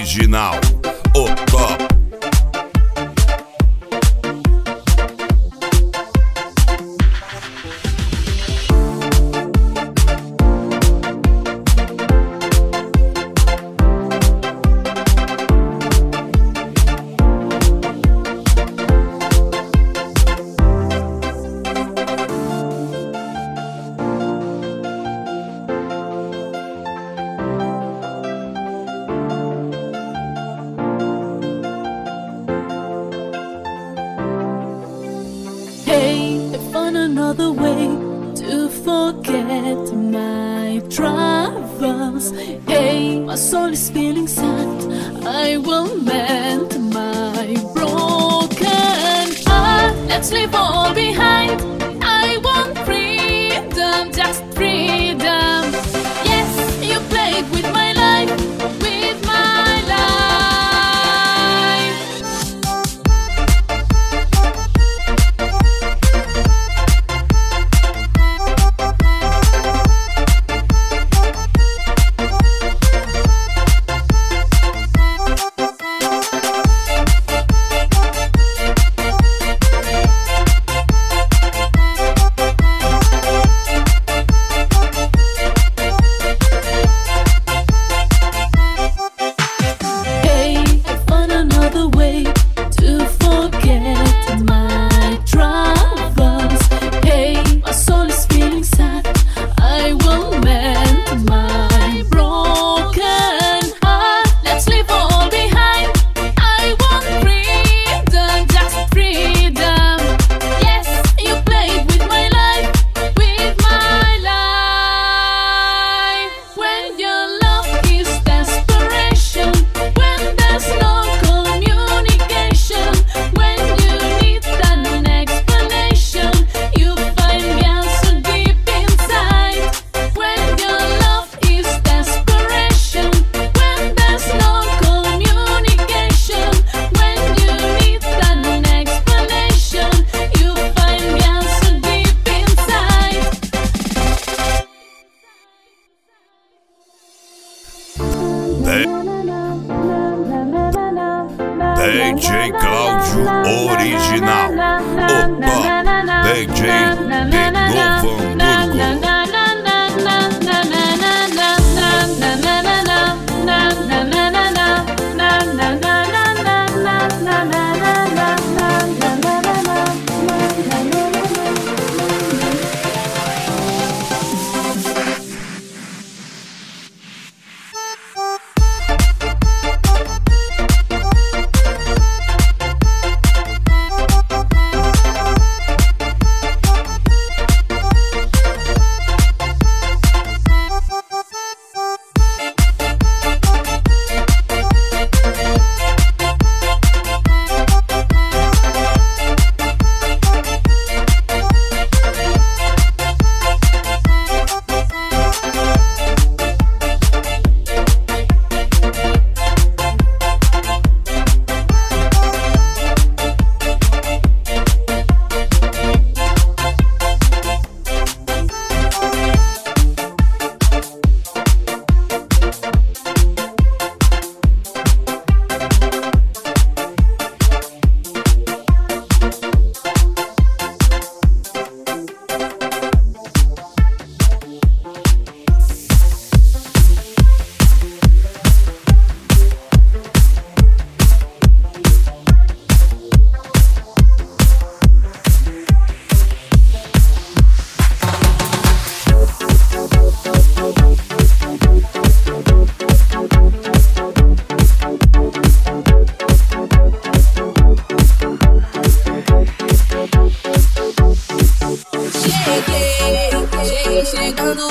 original, o top. Hey, I found another way to forget my troubles. Hey, my soul is feeling sad. I will mend my broken heart. Let's leave all behind. I want freedom, just freedom. Yes, you played with my life, with my life. Way to forget my troubles. Hey, my soul is feeling sad. I will mend my broken heart. Let's leave all behind. I want freedom, just freedom. Yes, you played with my life, with my life. When your love is desperation, when there's no DJ Cláudio original, o top. DJ de Novo Hamburgo.